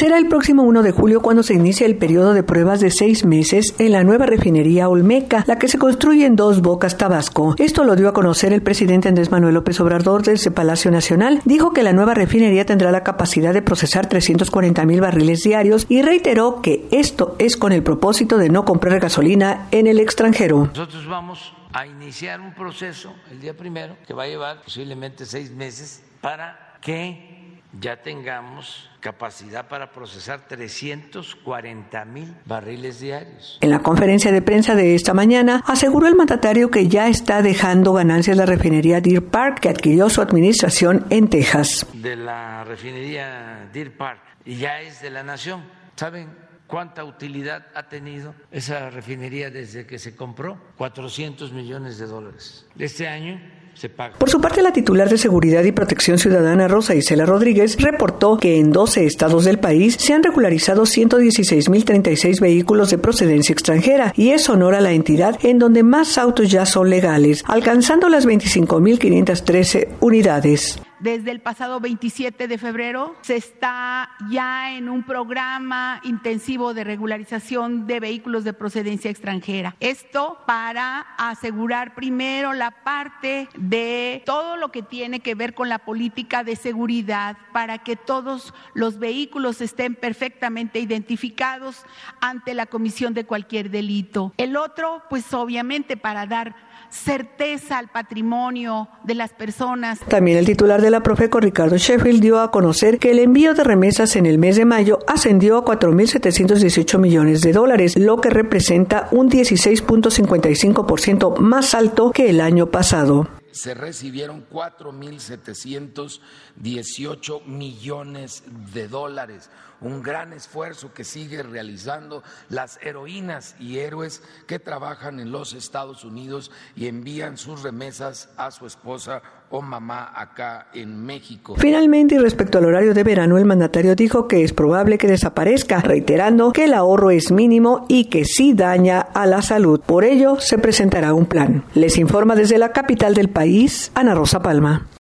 Será el próximo 1 de julio cuando se inicie el periodo de pruebas de 6 meses en la nueva refinería Olmeca, la que se construye en Dos Bocas, Tabasco. Esto lo dio a conocer el presidente Andrés Manuel López Obrador desde Palacio Nacional. Dijo que la nueva refinería tendrá la capacidad de procesar 340,000 barriles diarios y reiteró que esto es con el propósito de no comprar gasolina en el extranjero. Nosotros vamos a iniciar un proceso el día primero que va a llevar posiblemente 6 meses para que ya tengamos capacidad para procesar 340,000 barriles diarios. En la conferencia de prensa de esta mañana, aseguró el mandatario que ya está dejando ganancias la refinería Deer Park, que adquirió su administración en Texas. De la refinería Deer Park, y ya es de la nación. ¿Saben cuánta utilidad ha tenido esa refinería desde que se compró? $400 millones. Este año se paga. Por su parte, la titular de Seguridad y Protección Ciudadana, Rosa Isela Rodríguez, reportó que en 12 estados del país se han regularizado 116,036 vehículos de procedencia extranjera y es Sonora la entidad en donde más autos ya son legales, alcanzando las 25,513 unidades. Desde el pasado 27 de febrero se está ya en un programa intensivo de regularización de vehículos de procedencia extranjera. Esto para asegurar primero la parte de todo lo que tiene que ver con la política de seguridad, para que todos los vehículos estén perfectamente identificados ante la comisión de cualquier delito. El otro, pues obviamente para dar certeza al patrimonio de las personas. También el titular de la Profeco, Ricardo Sheffield, dio a conocer que el envío de remesas en el mes de mayo ascendió a $4,718 millones, lo que representa un 16.55% más alto que el año pasado. Se recibieron $4,718 millones, un gran esfuerzo que sigue realizando las heroínas y héroes que trabajan en los Estados Unidos y envían sus remesas a su esposa o mamá acá en México. Finalmente, y respecto al horario de verano, el mandatario dijo que es probable que desaparezca, reiterando que el ahorro es mínimo y que sí daña a la salud. Por ello, se presentará un plan. Les informa desde la capital del país, Ana Rosa Palma.